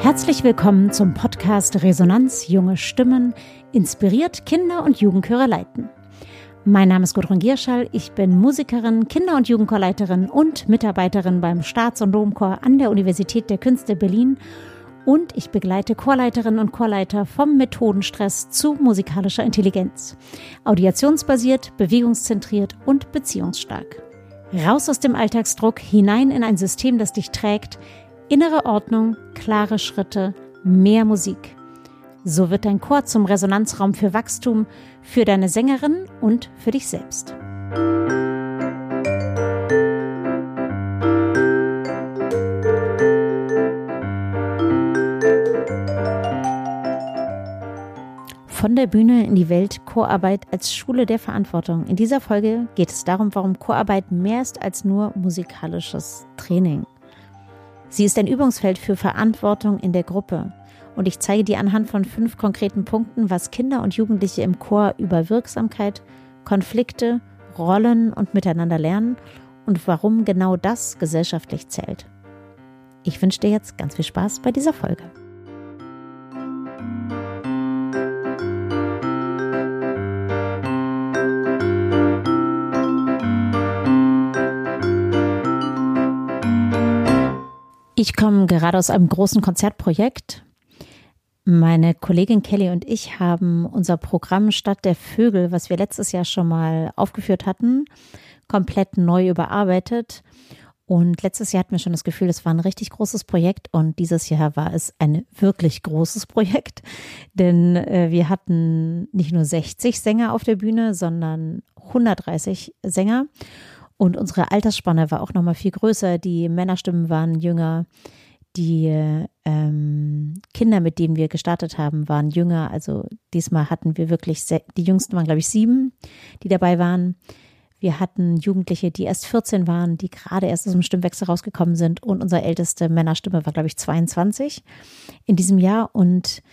Herzlich willkommen zum Podcast Resonanz Junge Stimmen, inspiriert Kinder- und Jugendchöre leiten. Mein Name ist Gudrun Gierschall, ich bin Musikerin, Kinder- und Jugendchorleiterin und Mitarbeiterin beim Staats- und Domchor an der Universität der Künste Berlin und ich begleite Chorleiterinnen und Chorleiter vom Methodenstress zu musikalischer Intelligenz. Audiationsbasiert, bewegungszentriert und beziehungsstark. Raus aus dem Alltagsdruck, hinein in ein System, das dich trägt. Innere Ordnung, klare Schritte, mehr Musik. So wird dein Chor zum Resonanzraum für Wachstum, für deine Sängerin und für dich selbst. Von der Bühne in die Welt, Chorarbeit als Schule der Verantwortung. In dieser Folge geht es darum, warum Chorarbeit mehr ist als nur musikalisches Training. Sie ist ein Übungsfeld für Verantwortung in der Gruppe. Und ich zeige dir anhand von 5 konkreten Punkten, was Kinder und Jugendliche im Chor über Wirksamkeit, Konflikte, Rollen und Miteinander lernen und warum genau das gesellschaftlich zählt. Ich wünsche dir jetzt ganz viel Spaß bei dieser Folge. Ich komme gerade aus einem großen Konzertprojekt. Meine Kollegin Kelly und ich haben unser Programm Stadt der Vögel, was wir letztes Jahr schon mal aufgeführt hatten, komplett neu überarbeitet. Und letztes Jahr hatten wir schon das Gefühl, es war ein richtig großes Projekt und dieses Jahr war es ein wirklich großes Projekt, denn wir hatten nicht nur 60 Sänger auf der Bühne, sondern 130 Sänger. Und unsere Altersspanne war auch nochmal viel größer. Die Männerstimmen waren jünger. Die Kinder, mit denen wir gestartet haben, waren jünger. Also diesmal hatten wir wirklich, die jüngsten waren, glaube ich, 7, die dabei waren. Wir hatten Jugendliche, die erst 14 waren, die gerade erst aus dem Stimmwechsel rausgekommen sind. Und unsere älteste Männerstimme war, glaube ich, 22 in diesem Jahr. Und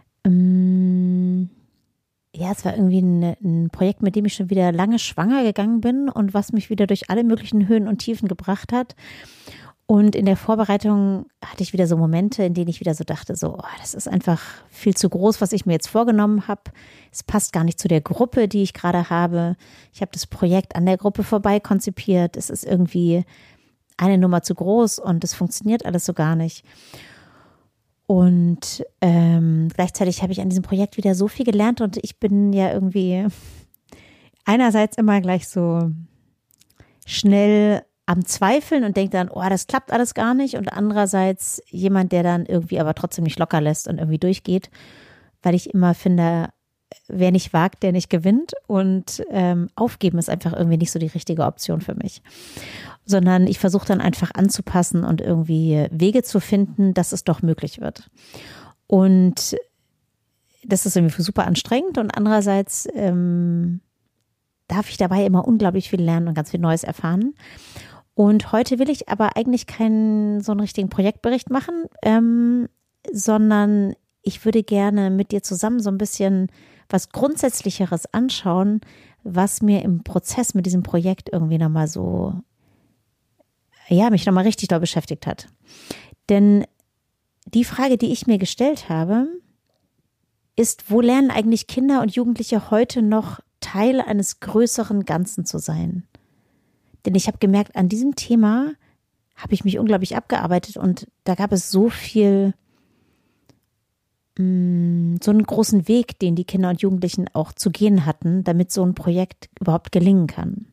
ja, es war irgendwie ein Projekt, mit dem ich schon wieder lange schwanger gegangen bin und was mich wieder durch alle möglichen Höhen und Tiefen gebracht hat. Und in der Vorbereitung hatte ich wieder so Momente, in denen ich wieder so dachte, das ist einfach viel zu groß, was ich mir jetzt vorgenommen habe. Es passt gar nicht zu der Gruppe, die ich gerade habe. Ich habe das Projekt an der Gruppe vorbei konzipiert. Es ist irgendwie eine Nummer zu groß und es funktioniert alles so gar nicht. Und gleichzeitig habe ich an diesem Projekt wieder so viel gelernt und ich bin ja irgendwie einerseits immer gleich so schnell am Zweifeln und denke dann, das klappt alles gar nicht, und andererseits jemand, der dann irgendwie aber trotzdem nicht locker lässt und irgendwie durchgeht, weil ich immer finde, wer nicht wagt, der nicht gewinnt, und aufgeben ist einfach irgendwie nicht so die richtige Option für mich. Sondern ich versuche dann einfach anzupassen und irgendwie Wege zu finden, dass es doch möglich wird. Und das ist irgendwie super anstrengend, und andererseits darf ich dabei immer unglaublich viel lernen und ganz viel Neues erfahren. Und heute will ich aber eigentlich keinen so einen richtigen Projektbericht machen, sondern ich würde gerne mit dir zusammen so ein bisschen was Grundsätzlicheres anschauen, was mir im Prozess mit diesem Projekt irgendwie nochmal so, mich nochmal richtig doll beschäftigt hat. Denn die Frage, die ich mir gestellt habe, ist, wo lernen eigentlich Kinder und Jugendliche heute noch Teil eines größeren Ganzen zu sein? Denn ich habe gemerkt, an diesem Thema habe ich mich unglaublich abgearbeitet und da gab es so viel, so einen großen Weg, den die Kinder und Jugendlichen auch zu gehen hatten, damit so ein Projekt überhaupt gelingen kann.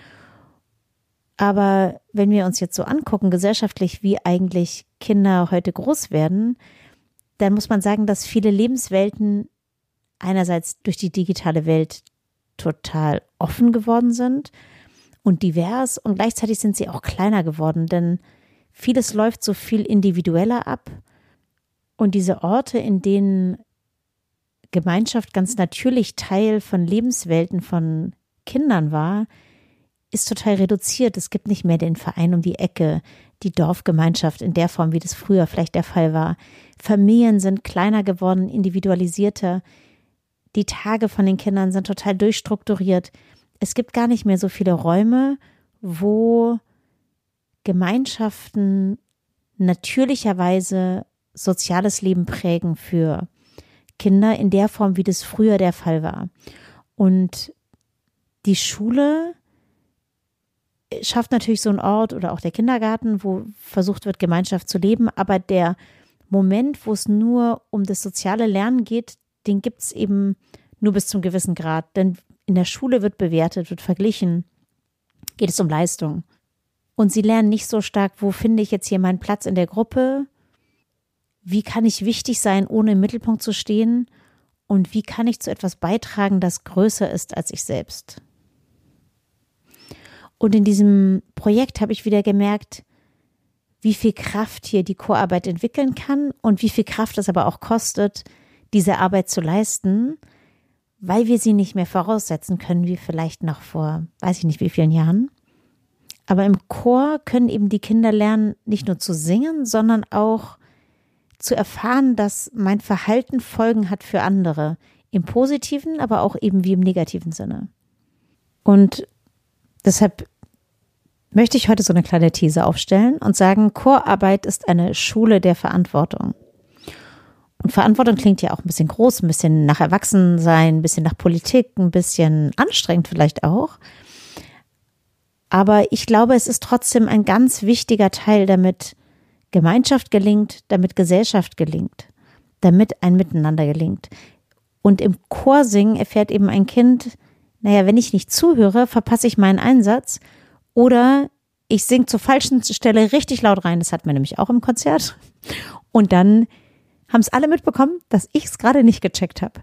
Aber wenn wir uns jetzt so angucken, gesellschaftlich, wie eigentlich Kinder heute groß werden, dann muss man sagen, dass viele Lebenswelten einerseits durch die digitale Welt total offen geworden sind und divers, und gleichzeitig sind sie auch kleiner geworden, denn vieles läuft so viel individueller ab, und diese Orte, in denen Gemeinschaft ganz natürlich Teil von Lebenswelten von Kindern war, ist total reduziert. Es gibt nicht mehr den Verein um die Ecke, die Dorfgemeinschaft in der Form, wie das früher vielleicht der Fall war. Familien sind kleiner geworden, individualisierter. Die Tage von den Kindern sind total durchstrukturiert. Es gibt gar nicht mehr so viele Räume, wo Gemeinschaften natürlicherweise soziales Leben prägen für Kinder in der Form, wie das früher der Fall war. Und die Schule schafft natürlich so einen Ort oder auch der Kindergarten, wo versucht wird, Gemeinschaft zu leben. Aber der Moment, wo es nur um das soziale Lernen geht, den gibt es eben nur bis zum gewissen Grad. Denn in der Schule wird bewertet, wird verglichen, geht es um Leistung. Und sie lernen nicht so stark, wo finde ich jetzt hier meinen Platz in der Gruppe? Wie kann ich wichtig sein, ohne im Mittelpunkt zu stehen? Und wie kann ich zu etwas beitragen, das größer ist als ich selbst? Und in diesem Projekt habe ich wieder gemerkt, wie viel Kraft hier die Chorarbeit entwickeln kann und wie viel Kraft es aber auch kostet, diese Arbeit zu leisten, weil wir sie nicht mehr voraussetzen können, wie vielleicht noch vor, weiß ich nicht wie vielen Jahren. Aber im Chor können eben die Kinder lernen, nicht nur zu singen, sondern auch zu erfahren, dass mein Verhalten Folgen hat für andere. Im positiven, aber auch eben wie im negativen Sinne. Und deshalb möchte ich heute so eine kleine These aufstellen und sagen, Chorarbeit ist eine Schule der Verantwortung. Und Verantwortung klingt ja auch ein bisschen groß, ein bisschen nach Erwachsensein, ein bisschen nach Politik, ein bisschen anstrengend vielleicht auch. Aber ich glaube, es ist trotzdem ein ganz wichtiger Teil, damit Gemeinschaft gelingt, damit Gesellschaft gelingt, damit ein Miteinander gelingt. Und im Chorsingen erfährt eben ein Kind, naja, wenn ich nicht zuhöre, verpasse ich meinen Einsatz oder ich singe zur falschen Stelle richtig laut rein. Das hatten wir nämlich auch im Konzert. Und dann haben es alle mitbekommen, dass ich es gerade nicht gecheckt habe.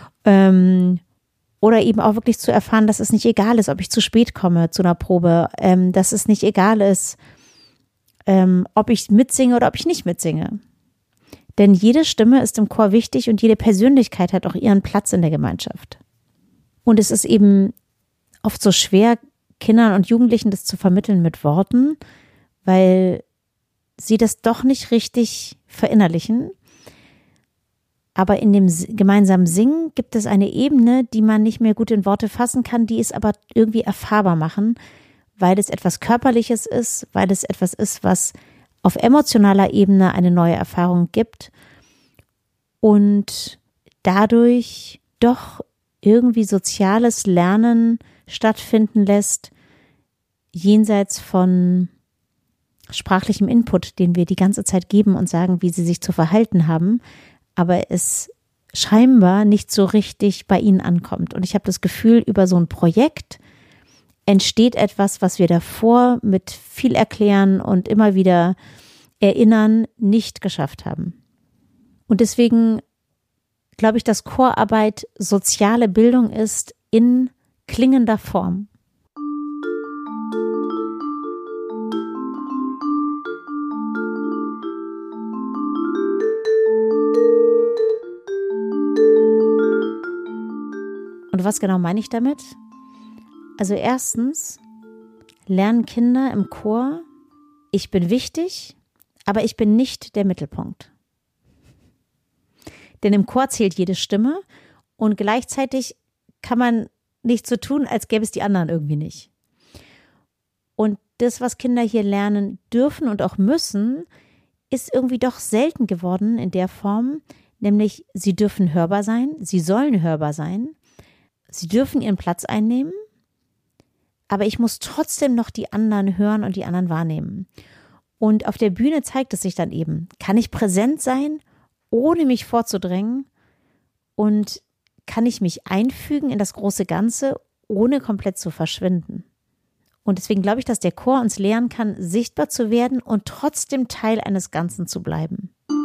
Oder eben auch wirklich zu erfahren, dass es nicht egal ist, ob ich zu spät komme zu einer Probe, dass es nicht egal ist, ob ich mitsinge oder ob ich nicht mitsinge. Denn jede Stimme ist im Chor wichtig und jede Persönlichkeit hat auch ihren Platz in der Gemeinschaft. Und es ist eben oft so schwer, Kindern und Jugendlichen das zu vermitteln mit Worten, weil sie das doch nicht richtig verinnerlichen. Aber in dem gemeinsamen Singen gibt es eine Ebene, die man nicht mehr gut in Worte fassen kann, die es aber irgendwie erfahrbar machen, weil es etwas Körperliches ist, weil es etwas ist, was auf emotionaler Ebene eine neue Erfahrung gibt und dadurch doch irgendwie soziales Lernen stattfinden lässt, jenseits von sprachlichem Input, den wir die ganze Zeit geben und sagen, wie sie sich zu verhalten haben, aber es scheinbar nicht so richtig bei ihnen ankommt. Und ich habe das Gefühl, über so ein Projekt entsteht etwas, was wir davor mit viel Erklären und immer wieder Erinnern nicht geschafft haben. Und deswegen glaube ich, dass Chorarbeit soziale Bildung ist in klingender Form. Und was genau meine ich damit? Also erstens lernen Kinder im Chor, ich bin wichtig, aber ich bin nicht der Mittelpunkt. Denn im Chor zählt jede Stimme und gleichzeitig kann man nicht so tun, als gäbe es die anderen irgendwie nicht. Und das, was Kinder hier lernen dürfen und auch müssen, ist irgendwie doch selten geworden in der Form, nämlich sie dürfen hörbar sein, sie sollen hörbar sein, sie dürfen ihren Platz einnehmen, aber ich muss trotzdem noch die anderen hören und die anderen wahrnehmen. Und auf der Bühne zeigt es sich dann eben, kann ich präsent sein, ohne mich vorzudrängen und kann ich mich einfügen in das große Ganze, ohne komplett zu verschwinden. Und deswegen glaube ich, dass der Chor uns lehren kann, sichtbar zu werden und trotzdem Teil eines Ganzen zu bleiben.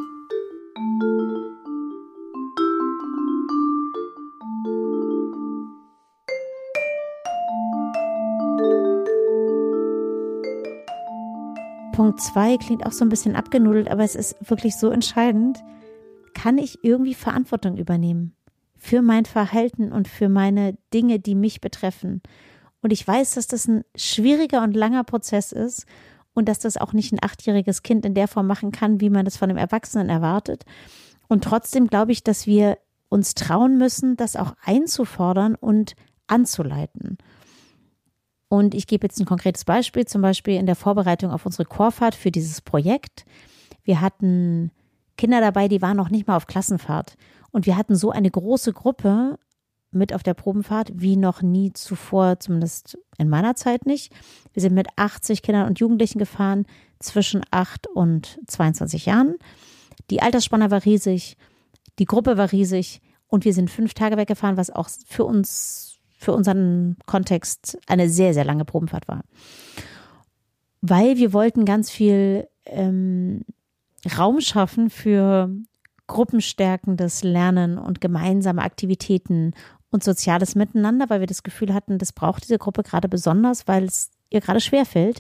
Punkt 2 klingt auch so ein bisschen abgenudelt, aber es ist wirklich so entscheidend. Kann ich irgendwie Verantwortung übernehmen für mein Verhalten und für meine Dinge, die mich betreffen? Und ich weiß, dass das ein schwieriger und langer Prozess ist und dass das auch nicht ein 8-jähriges Kind in der Form machen kann, wie man das von einem Erwachsenen erwartet. Und trotzdem glaube ich, dass wir uns trauen müssen, das auch einzufordern und anzuleiten. Und ich gebe jetzt ein konkretes Beispiel, zum Beispiel in der Vorbereitung auf unsere Chorfahrt für dieses Projekt. Wir hatten Kinder dabei, die waren noch nicht mal auf Klassenfahrt. Und wir hatten so eine große Gruppe mit auf der Probenfahrt wie noch nie zuvor, zumindest in meiner Zeit nicht. Wir sind mit 80 Kindern und Jugendlichen gefahren, zwischen 8 und 22 Jahren. Die Altersspanne war riesig, die Gruppe war riesig und wir sind 5 Tage weggefahren, was auch für uns, für unseren Kontext eine sehr, sehr lange Probenfahrt war. Weil wir wollten ganz viel Raum schaffen für gruppenstärkendes Lernen und gemeinsame Aktivitäten und soziales Miteinander, weil wir das Gefühl hatten, das braucht diese Gruppe gerade besonders, weil es ihr gerade schwerfällt.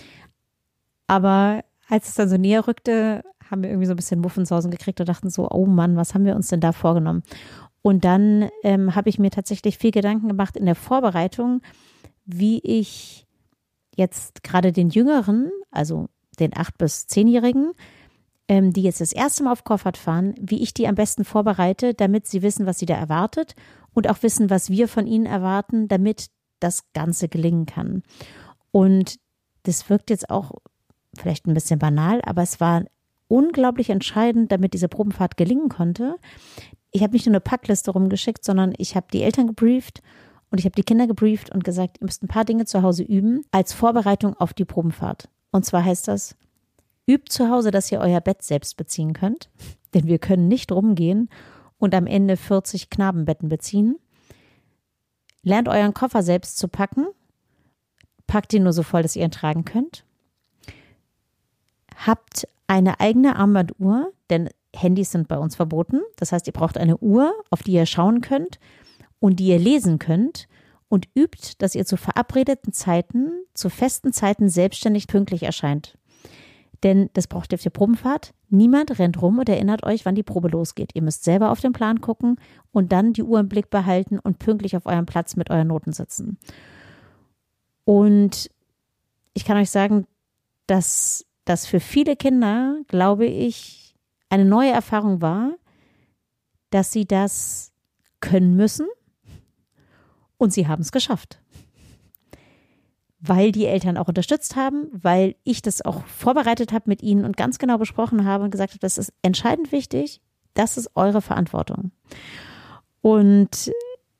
Aber als es dann so näher rückte, haben wir irgendwie so ein bisschen Muffensausen gekriegt und dachten so, oh Mann, was haben wir uns denn da vorgenommen? Und dann habe ich mir tatsächlich viel Gedanken gemacht in der Vorbereitung, wie ich jetzt gerade den Jüngeren, also den 8- bis 10-Jährigen, die jetzt das erste Mal auf Koffert fahren, wie ich die am besten vorbereite, damit sie wissen, was sie da erwartet und auch wissen, was wir von ihnen erwarten, damit das Ganze gelingen kann. Und das wirkt jetzt auch vielleicht ein bisschen banal, aber es war unglaublich entscheidend, damit diese Probenfahrt gelingen konnte. Ich habe nicht nur eine Packliste rumgeschickt, sondern ich habe die Eltern gebrieft und ich habe die Kinder gebrieft und gesagt, ihr müsst ein paar Dinge zu Hause üben als Vorbereitung auf die Probenfahrt. Und zwar heißt das, übt zu Hause, dass ihr euer Bett selbst beziehen könnt, denn wir können nicht rumgehen und am Ende 40 Knabenbetten beziehen. Lernt euren Koffer selbst zu packen, packt ihn nur so voll, dass ihr ihn tragen könnt. Habt eine eigene Armbanduhr, denn Handys sind bei uns verboten. Das heißt, ihr braucht eine Uhr, auf die ihr schauen könnt und die ihr lesen könnt und übt, dass ihr zu verabredeten Zeiten, zu festen Zeiten selbstständig pünktlich erscheint. Denn das braucht ihr für Probenfahrt. Niemand rennt rum und erinnert euch, wann die Probe losgeht. Ihr müsst selber auf den Plan gucken und dann die Uhr im Blick behalten und pünktlich auf eurem Platz mit euren Noten sitzen. Und ich kann euch sagen, dass das für viele Kinder, glaube ich, eine neue Erfahrung war, dass sie das können müssen und sie haben es geschafft. Weil die Eltern auch unterstützt haben, weil ich das auch vorbereitet habe mit ihnen und ganz genau besprochen habe und gesagt habe, das ist entscheidend wichtig, das ist eure Verantwortung. Und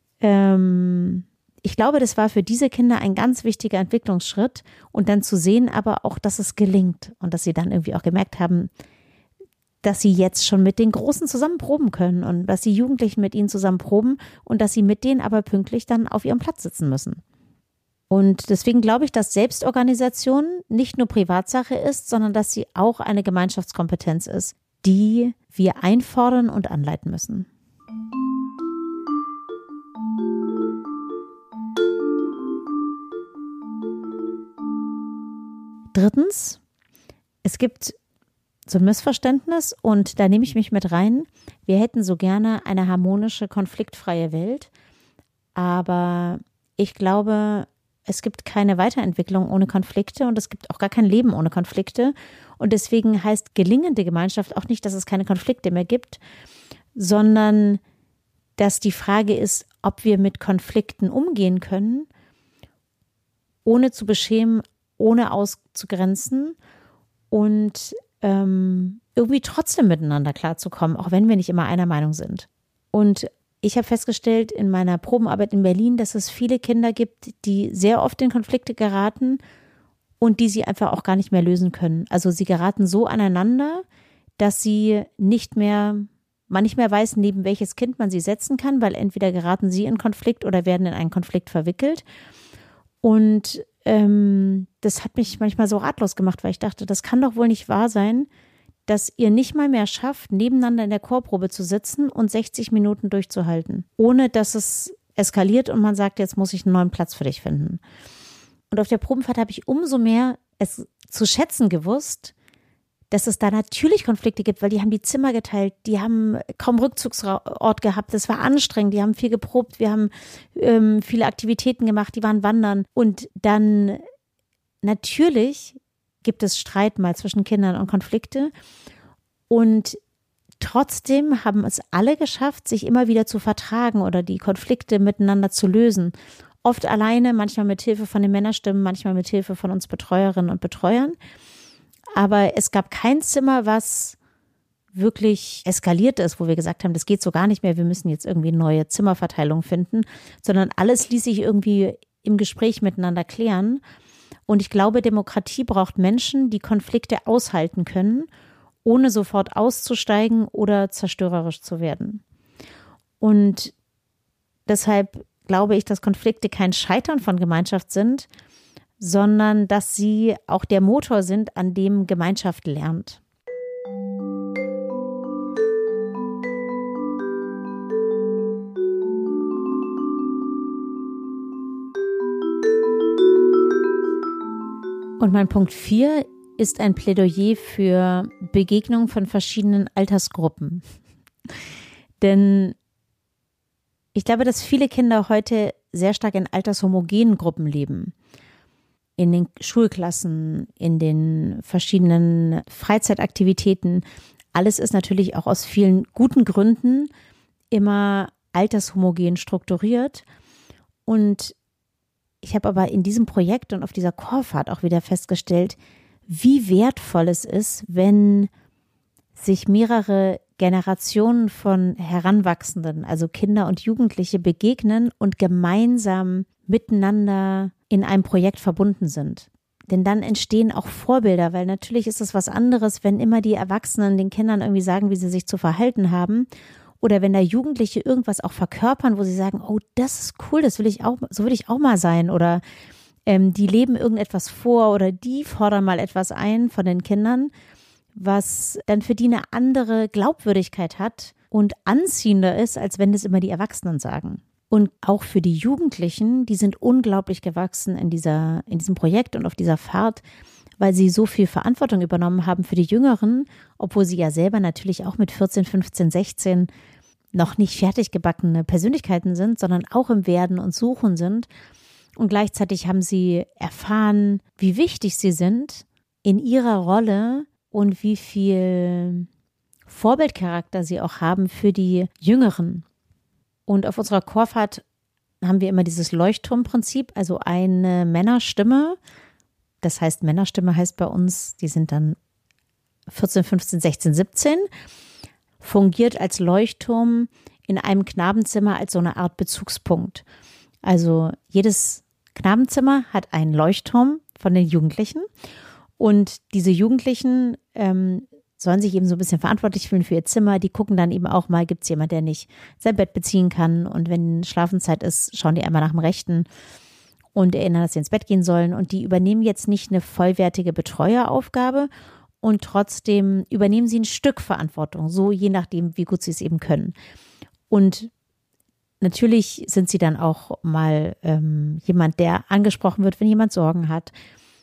ich glaube, das war für diese Kinder ein ganz wichtiger Entwicklungsschritt und dann zu sehen aber auch, dass es gelingt und dass sie dann irgendwie auch gemerkt haben, dass sie jetzt schon mit den Großen zusammen proben können und dass die Jugendlichen mit ihnen zusammen proben und dass sie mit denen aber pünktlich dann auf ihrem Platz sitzen müssen. Und deswegen glaube ich, dass Selbstorganisation nicht nur Privatsache ist, sondern dass sie auch eine Gemeinschaftskompetenz ist, die wir einfordern und anleiten müssen. Drittens, es gibt so ein Missverständnis und da nehme ich mich mit rein. Wir hätten so gerne eine harmonische, konfliktfreie Welt, aber ich glaube, es gibt keine Weiterentwicklung ohne Konflikte und es gibt auch gar kein Leben ohne Konflikte. Und deswegen heißt gelingende Gemeinschaft auch nicht, dass es keine Konflikte mehr gibt, sondern dass die Frage ist, ob wir mit Konflikten umgehen können, ohne zu beschämen, ohne auszugrenzen und irgendwie trotzdem miteinander klarzukommen, auch wenn wir nicht immer einer Meinung sind. Und ich habe festgestellt in meiner Probenarbeit in Berlin, dass es viele Kinder gibt, die sehr oft in Konflikte geraten und die sie einfach auch gar nicht mehr lösen können. Also sie geraten so aneinander, dass man nicht mehr weiß, neben welches Kind man sie setzen kann, weil entweder geraten sie in Konflikt oder werden in einen Konflikt verwickelt. Und das hat mich manchmal so ratlos gemacht, weil ich dachte, das kann doch wohl nicht wahr sein, dass ihr nicht mal mehr schafft, nebeneinander in der Chorprobe zu sitzen und 60 Minuten durchzuhalten, ohne dass es eskaliert und man sagt, jetzt muss ich einen neuen Platz für dich finden. Und auf der Probenfahrt habe ich umso mehr es zu schätzen gewusst, dass es da natürlich Konflikte gibt, weil die haben die Zimmer geteilt, die haben kaum Rückzugsort gehabt, das war anstrengend, die haben viel geprobt, wir haben viele Aktivitäten gemacht, die waren wandern und dann natürlich gibt es Streit mal zwischen Kindern und Konflikte und trotzdem haben es alle geschafft, sich immer wieder zu vertragen oder die Konflikte miteinander zu lösen. Oft alleine, manchmal mit Hilfe von den Männerstimmen, manchmal mit Hilfe von uns Betreuerinnen und Betreuern. Aber es gab kein Zimmer, was wirklich eskaliert ist, wo wir gesagt haben, das geht so gar nicht mehr, wir müssen jetzt irgendwie neue Zimmerverteilung finden, sondern alles ließ sich irgendwie im Gespräch miteinander klären. Und ich glaube, Demokratie braucht Menschen, die Konflikte aushalten können, ohne sofort auszusteigen oder zerstörerisch zu werden. Und deshalb glaube ich, dass Konflikte kein Scheitern von Gemeinschaft sind, sondern dass sie auch der Motor sind, an dem Gemeinschaft lernt. Und mein Punkt 4 ist ein Plädoyer für Begegnung von verschiedenen Altersgruppen. Denn ich glaube, dass viele Kinder heute sehr stark in altershomogenen Gruppen leben. In den Schulklassen, in den verschiedenen Freizeitaktivitäten. Alles ist natürlich auch aus vielen guten Gründen immer altershomogen strukturiert. Und ich habe aber in diesem Projekt und auf dieser Chorfahrt auch wieder festgestellt, wie wertvoll es ist, wenn sich mehrere Generationen von Heranwachsenden, also Kinder und Jugendliche, begegnen und gemeinsam miteinander in einem Projekt verbunden sind. Denn dann entstehen auch Vorbilder, weil natürlich ist es was anderes, wenn immer die Erwachsenen den Kindern irgendwie sagen, wie sie sich zu verhalten haben. Oder wenn da Jugendliche irgendwas auch verkörpern, wo sie sagen, oh, das ist cool, das will ich auch, so will ich auch mal sein. Oder die leben irgendetwas vor oder die fordern mal etwas ein von den Kindern, was dann für die eine andere Glaubwürdigkeit hat und anziehender ist, als wenn das immer die Erwachsenen sagen. Und auch für die Jugendlichen, die sind unglaublich gewachsen in diesem Projekt und auf dieser Fahrt, weil sie so viel Verantwortung übernommen haben für die Jüngeren, obwohl sie ja selber natürlich auch mit 14, 15, 16 noch nicht fertig gebackene Persönlichkeiten sind, sondern auch im Werden und Suchen sind. Und gleichzeitig haben sie erfahren, wie wichtig sie sind in ihrer Rolle und wie viel Vorbildcharakter sie auch haben für die Jüngeren. Und auf unserer Chorfahrt haben wir immer dieses Leuchtturmprinzip, also eine Männerstimme. Das heißt, Männerstimme heißt bei uns, die sind dann 14, 15, 16, 17, fungiert als Leuchtturm in einem Knabenzimmer als so eine Art Bezugspunkt. Also jedes Knabenzimmer hat einen Leuchtturm von den Jugendlichen und diese Jugendlichen sollen sich eben so ein bisschen verantwortlich fühlen für ihr Zimmer. Die gucken dann eben auch mal, gibt es jemand, der nicht sein Bett beziehen kann, und wenn Schlafenszeit ist, schauen die einmal nach dem Rechten und erinnern, dass sie ins Bett gehen sollen, und die übernehmen jetzt nicht eine vollwertige Betreueraufgabe und trotzdem übernehmen sie ein Stück Verantwortung, so je nachdem, wie gut sie es eben können. Und natürlich sind sie dann auch mal jemand, der angesprochen wird, wenn jemand Sorgen hat.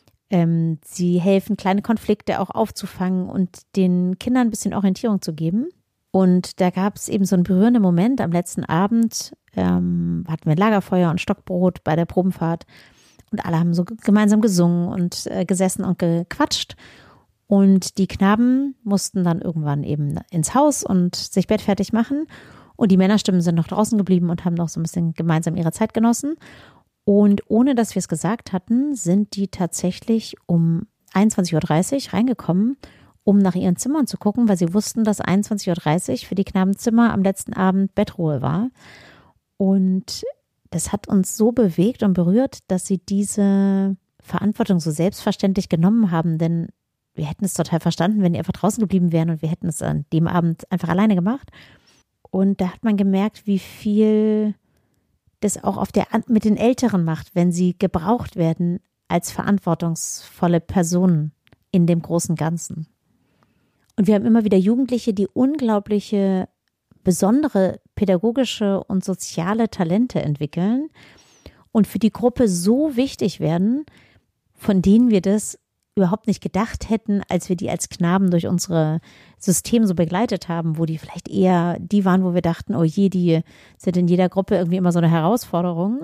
Sie helfen, kleine Konflikte auch aufzufangen und den Kindern ein bisschen Orientierung zu geben. Und da gab es eben so einen berührenden Moment am letzten Abend. Hatten wir Lagerfeuer und Stockbrot bei der Probenfahrt. Und alle haben so gemeinsam gesungen und gesessen und gequatscht. Und die Knaben mussten dann irgendwann eben ins Haus und sich bettfertig machen. Und die Männerstimmen sind noch draußen geblieben und haben noch so ein bisschen gemeinsam ihre Zeit genossen. Und ohne dass wir es gesagt hatten, sind die tatsächlich um 21.30 Uhr reingekommen, um nach ihren Zimmern zu gucken, weil sie wussten, dass 21.30 Uhr für die Knabenzimmer am letzten Abend Bettruhe war. Und das hat uns so bewegt und berührt, dass sie diese Verantwortung so selbstverständlich genommen haben, denn wir hätten es total verstanden, wenn die einfach draußen geblieben wären und wir hätten es an dem Abend einfach alleine gemacht. Und da hat man gemerkt, wie viel das auch mit den Älteren macht, wenn sie gebraucht werden als verantwortungsvolle Personen in dem großen Ganzen. Und wir haben immer wieder Jugendliche, die unglaubliche, besondere pädagogische und soziale Talente entwickeln und für die Gruppe so wichtig werden, von denen wir das überhaupt nicht gedacht hätten, als wir die als Knaben durch unsere System so begleitet haben, wo die vielleicht eher die waren, wo wir dachten, oh je, die sind in jeder Gruppe irgendwie immer so eine Herausforderung.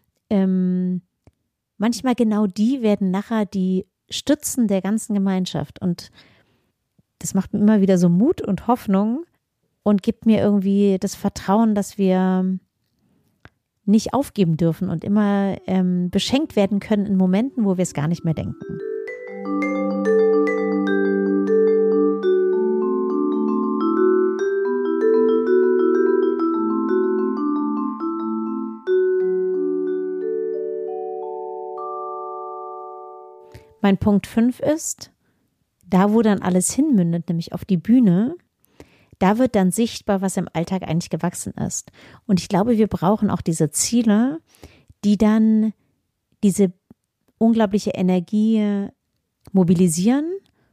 Manchmal genau die werden nachher die Stützen der ganzen Gemeinschaft, und das macht mir immer wieder so Mut und Hoffnung und gibt mir irgendwie das Vertrauen, dass wir nicht aufgeben dürfen und immer beschenkt werden können in Momenten, wo wir es gar nicht mehr denken. Mein Punkt 5 ist, da wo dann alles hinmündet, nämlich auf die Bühne, da wird dann sichtbar, was im Alltag eigentlich gewachsen ist. Und ich glaube, wir brauchen auch diese Ziele, die dann diese unglaubliche Energie mobilisieren,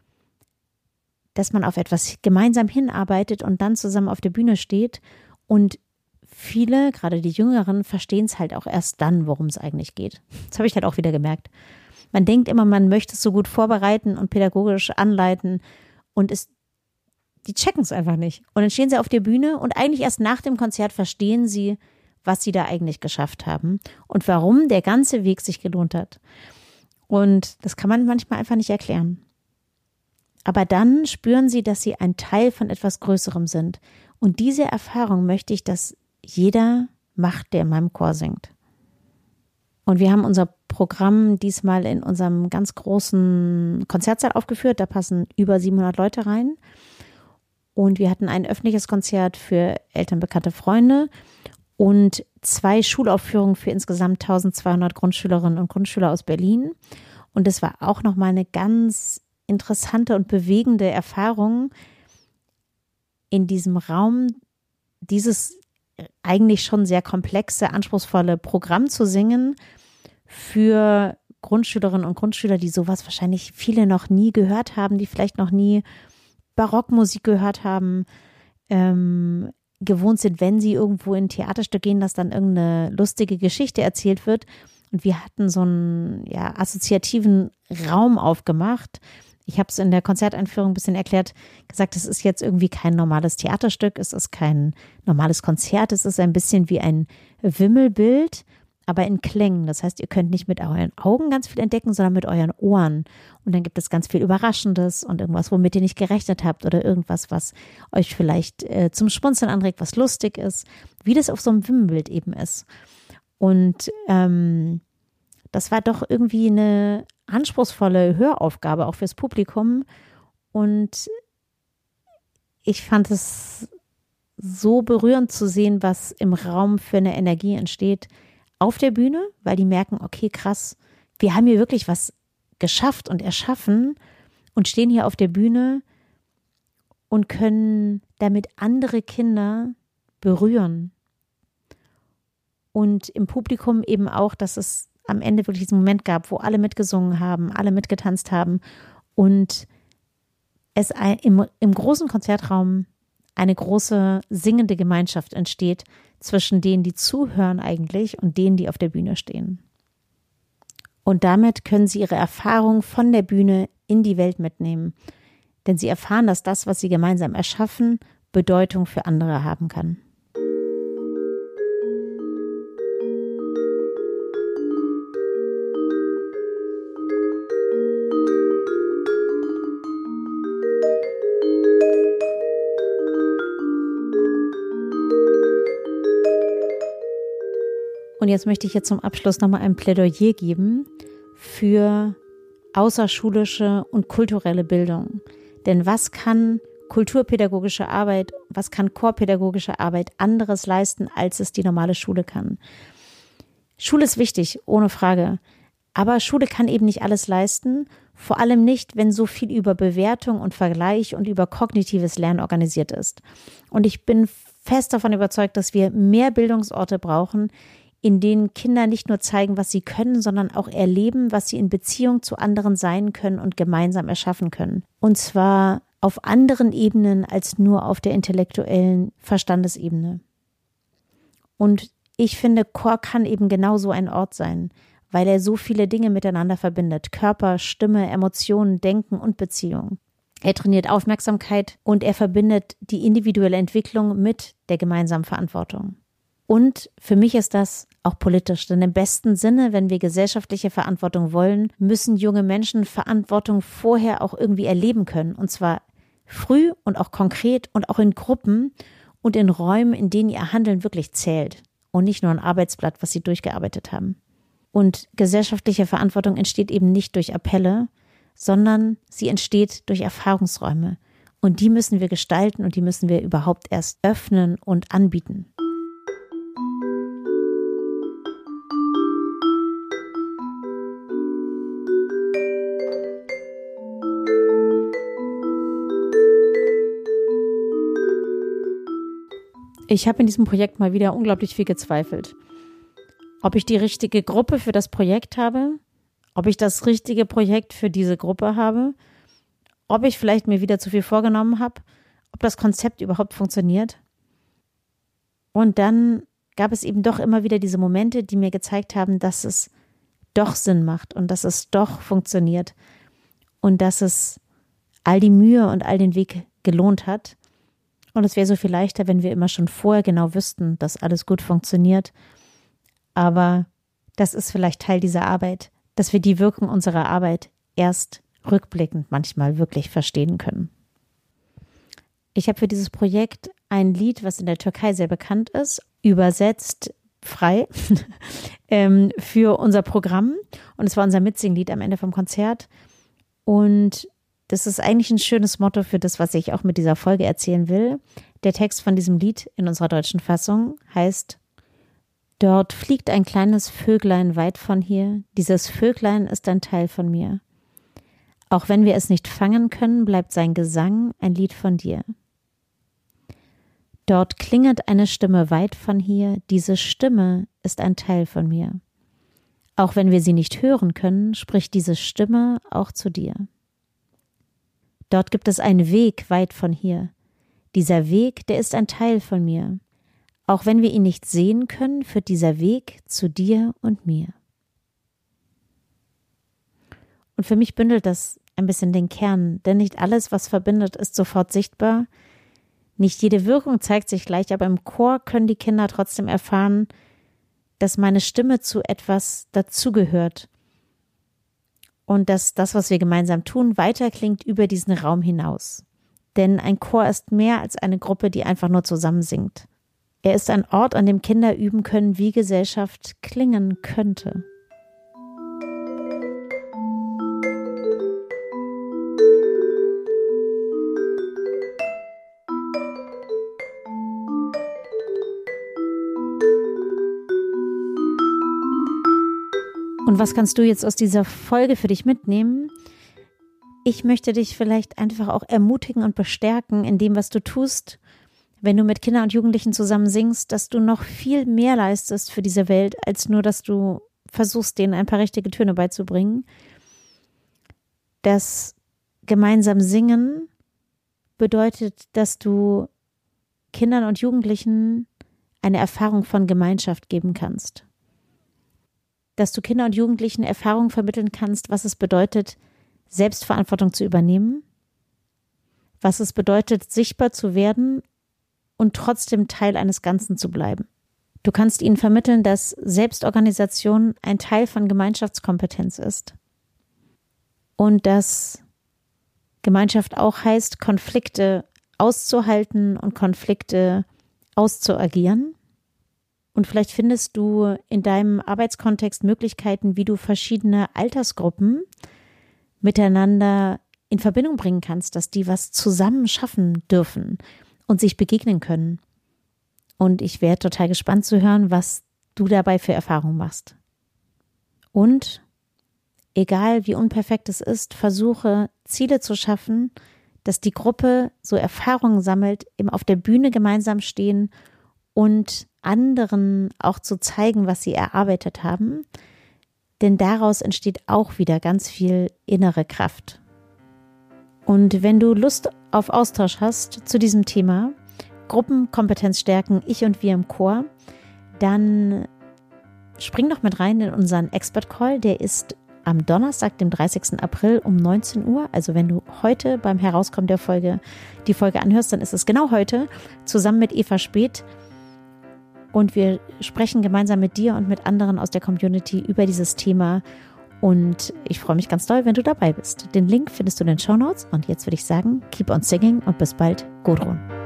dass man auf etwas gemeinsam hinarbeitet und dann zusammen auf der Bühne steht. Und viele, gerade die Jüngeren, verstehen es halt auch erst dann, worum es eigentlich geht. Das habe ich halt auch wieder gemerkt. Man denkt immer, man möchte es so gut vorbereiten und pädagogisch anleiten und die checken es einfach nicht. Und dann stehen sie auf der Bühne und eigentlich erst nach dem Konzert verstehen sie, was sie da eigentlich geschafft haben und warum der ganze Weg sich gelohnt hat. Und das kann man manchmal einfach nicht erklären. Aber dann spüren sie, dass sie ein Teil von etwas Größerem sind. Und diese Erfahrung möchte ich, dass jeder macht, der in meinem Chor singt. Und wir haben unser Programm diesmal in unserem ganz großen Konzertsaal aufgeführt. Da passen über 700 Leute rein. Und wir hatten ein öffentliches Konzert für Eltern, bekannte Freunde und 2 Schulaufführungen für insgesamt 1200 Grundschülerinnen und Grundschüler aus Berlin. Und es war auch nochmal eine ganz interessante und bewegende Erfahrung, in diesem Raum dieses eigentlich schon sehr komplexe, anspruchsvolle Programm zu singen für Grundschülerinnen und Grundschüler, die sowas wahrscheinlich viele noch nie gehört haben, die vielleicht noch nie Barockmusik gehört haben, gewohnt sind, wenn sie irgendwo in ein Theaterstück gehen, dass dann irgendeine lustige Geschichte erzählt wird. Und wir hatten so einen assoziativen Raum aufgemacht. Ich habe es in der Konzerteinführung ein bisschen erklärt, gesagt, es ist jetzt irgendwie kein normales Theaterstück, es ist kein normales Konzert, es ist ein bisschen wie ein Wimmelbild, aber in Klängen. Das heißt, ihr könnt nicht mit euren Augen ganz viel entdecken, sondern mit euren Ohren. Und dann gibt es ganz viel Überraschendes und irgendwas, womit ihr nicht gerechnet habt oder irgendwas, was euch vielleicht zum Schmunzeln anregt, was lustig ist, wie das auf so einem Wimmelbild eben ist. Und das war doch irgendwie eine anspruchsvolle Höraufgabe auch fürs Publikum. Und ich fand es so berührend zu sehen, was im Raum für eine Energie entsteht auf der Bühne, weil die merken, okay, krass, wir haben hier wirklich was geschafft und erschaffen und stehen hier auf der Bühne und können damit andere Kinder berühren. Und im Publikum eben auch, dass es am Ende wirklich diesen Moment gab, wo alle mitgesungen haben, alle mitgetanzt haben und es im großen Konzertraum eine große singende Gemeinschaft entsteht zwischen denen, die zuhören eigentlich und denen, die auf der Bühne stehen. Und damit können sie ihre Erfahrung von der Bühne in die Welt mitnehmen, denn sie erfahren, dass das, was sie gemeinsam erschaffen, Bedeutung für andere haben kann. Und jetzt möchte ich jetzt zum Abschluss nochmal ein Plädoyer geben für außerschulische und kulturelle Bildung. Denn was kann kulturpädagogische Arbeit, was kann chorpädagogische Arbeit anderes leisten, als es die normale Schule kann? Schule ist wichtig, ohne Frage. Aber Schule kann eben nicht alles leisten, vor allem nicht, wenn so viel über Bewertung und Vergleich und über kognitives Lernen organisiert ist. Und ich bin fest davon überzeugt, dass wir mehr Bildungsorte brauchen, in denen Kinder nicht nur zeigen, was sie können, sondern auch erleben, was sie in Beziehung zu anderen sein können und gemeinsam erschaffen können. Und zwar auf anderen Ebenen als nur auf der intellektuellen Verstandesebene. Und ich finde, Chor kann eben genau so ein Ort sein, weil er so viele Dinge miteinander verbindet. Körper, Stimme, Emotionen, Denken und Beziehung. Er trainiert Aufmerksamkeit und er verbindet die individuelle Entwicklung mit der gemeinsamen Verantwortung. Und für mich ist das auch politisch, denn im besten Sinne, wenn wir gesellschaftliche Verantwortung wollen, müssen junge Menschen Verantwortung vorher auch irgendwie erleben können. Und zwar früh und auch konkret und auch in Gruppen und in Räumen, in denen ihr Handeln wirklich zählt und nicht nur ein Arbeitsblatt, was sie durchgearbeitet haben. Und gesellschaftliche Verantwortung entsteht eben nicht durch Appelle, sondern sie entsteht durch Erfahrungsräume. Und die müssen wir gestalten und die müssen wir überhaupt erst öffnen und anbieten. Ich habe in diesem Projekt mal wieder unglaublich viel gezweifelt. Ob ich die richtige Gruppe für das Projekt habe, ob ich das richtige Projekt für diese Gruppe habe, ob ich vielleicht mir wieder zu viel vorgenommen habe, ob das Konzept überhaupt funktioniert. Und dann gab es eben doch immer wieder diese Momente, die mir gezeigt haben, dass es doch Sinn macht und dass es doch funktioniert und dass es all die Mühe und all den Weg gelohnt hat. Und es wäre so viel leichter, wenn wir immer schon vorher genau wüssten, dass alles gut funktioniert. Aber das ist vielleicht Teil dieser Arbeit, dass wir die Wirkung unserer Arbeit erst rückblickend manchmal wirklich verstehen können. Ich habe für dieses Projekt ein Lied, was in der Türkei sehr bekannt ist, übersetzt frei für unser Programm. Und es war unser Mitsinglied am Ende vom Konzert. Und das ist eigentlich ein schönes Motto für das, was ich auch mit dieser Folge erzählen will. Der Text von diesem Lied in unserer deutschen Fassung heißt: Dort fliegt ein kleines Vöglein weit von hier. Dieses Vöglein ist ein Teil von mir. Auch wenn wir es nicht fangen können, bleibt sein Gesang ein Lied von dir. Dort klingelt eine Stimme weit von hier. Diese Stimme ist ein Teil von mir. Auch wenn wir sie nicht hören können, spricht diese Stimme auch zu dir. Dort gibt es einen Weg weit von hier. Dieser Weg, der ist ein Teil von mir. Auch wenn wir ihn nicht sehen können, führt dieser Weg zu dir und mir. Und für mich bündelt das ein bisschen den Kern, denn nicht alles, was verbindet, ist sofort sichtbar. Nicht jede Wirkung zeigt sich gleich, aber im Chor können die Kinder trotzdem erfahren, dass meine Stimme zu etwas dazugehört und dass das, was wir gemeinsam tun, weiterklingt über diesen Raum hinaus. Denn ein Chor ist mehr als eine Gruppe, die einfach nur zusammen singt. Er ist ein Ort, an dem Kinder üben können, wie Gesellschaft klingen könnte. Und was kannst du jetzt aus dieser Folge für dich mitnehmen? Ich möchte dich vielleicht einfach auch ermutigen und bestärken in dem, was du tust, wenn du mit Kindern und Jugendlichen zusammen singst, dass du noch viel mehr leistest für diese Welt, als nur, dass du versuchst, denen ein paar richtige Töne beizubringen. Das gemeinsam Singen bedeutet, dass du Kindern und Jugendlichen eine Erfahrung von Gemeinschaft geben kannst. Dass du Kindern und Jugendlichen Erfahrungen vermitteln kannst, was es bedeutet, Selbstverantwortung zu übernehmen, was es bedeutet, sichtbar zu werden und trotzdem Teil eines Ganzen zu bleiben. Du kannst ihnen vermitteln, dass Selbstorganisation ein Teil von Gemeinschaftskompetenz ist und dass Gemeinschaft auch heißt, Konflikte auszuhalten und Konflikte auszuagieren. Und vielleicht findest du in deinem Arbeitskontext Möglichkeiten, wie du verschiedene Altersgruppen miteinander in Verbindung bringen kannst, dass die was zusammen schaffen dürfen und sich begegnen können. Und ich wäre total gespannt zu hören, was du dabei für Erfahrungen machst. Und egal wie unperfekt es ist, versuche Ziele zu schaffen, dass die Gruppe so Erfahrungen sammelt, eben auf der Bühne gemeinsam stehen und anderen auch zu zeigen, was sie erarbeitet haben. Denn daraus entsteht auch wieder ganz viel innere Kraft. Und wenn du Lust auf Austausch hast zu diesem Thema, Gruppenkompetenz stärken, ich und wir im Chor, dann spring doch mit rein in unseren Expert Call. Der ist am Donnerstag, dem 30. April um 19 Uhr. Also wenn du heute beim Herauskommen der Folge die Folge anhörst, dann ist es genau heute, zusammen mit Eva Speth. Und wir sprechen gemeinsam mit dir und mit anderen aus der Community über dieses Thema. Und ich freue mich ganz doll, wenn du dabei bist. Den Link findest du in den Shownotes. Und jetzt würde ich sagen, keep on singing und bis bald, Gudrun.